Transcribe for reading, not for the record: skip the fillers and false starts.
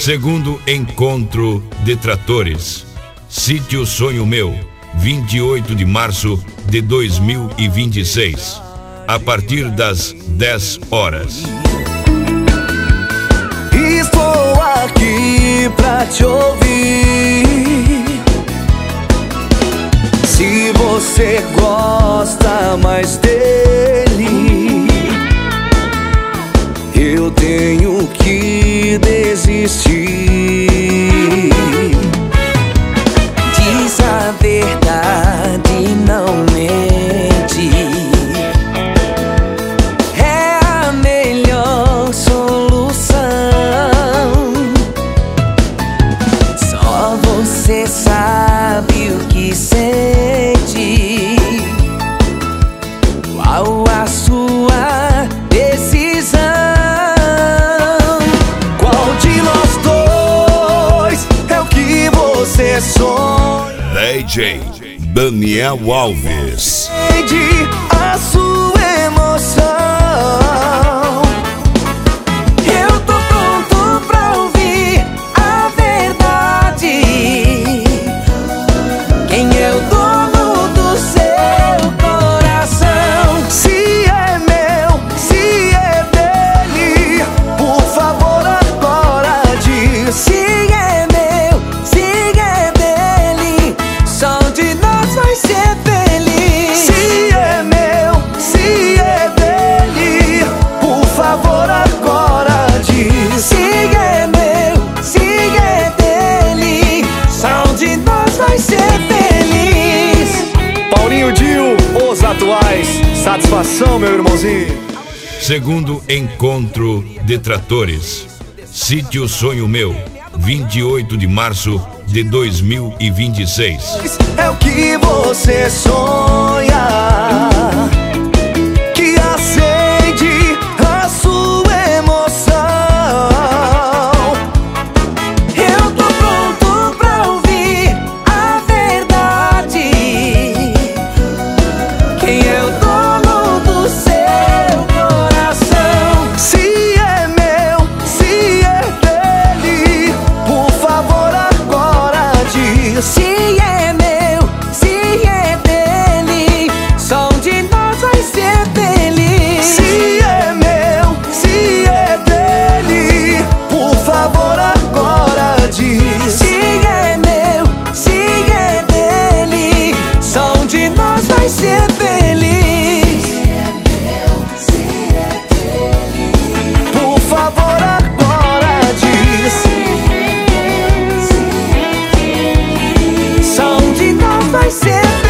Segundo encontro de tratores, Sítio Sonho Meu, 28 de março de 2026, a partir das 10 horas. Estou aqui pra te ouvir. Se você gosta mais dele, eu tenho que desistir. Diz a verdade, não mente. É a melhor solução. Só você sabe o que sente. Qual a sua decisão? Qual de nós dois é o que você sonha? DJ Daniel Alves. Entende a sua emoção. Eu tô pronto pra ouvir a verdade. Quem é o dono do seu coração? Se é meu, se é dele, por favor agora diz. Se é meu, se é dele, só um de nós vai ser feliz. Se é meu, se é dele, por favor agora diz. Se é meu, se é dele, só um de nós vai ser feliz. Paulinho Dil, os atuais. Satisfação, meu irmãozinho. Segundo encontro de tratores, Sítio Sonho Meu, 28 de março de 2026. É o que você sonha, que acende a sua emoção. Eu tô pronto pra ouvir a verdade. Quem é o dono do seu coração? Se é meu, se é dele, por favor agora diz. Se é meu, se é dele, só um de nós vai ser feliz. Se é meu, se é dele, por favor agora diz. Se é meu, se é dele, só um de nós vai ser feliz. Por favor agora diz. Só um de nós vai ser feliz.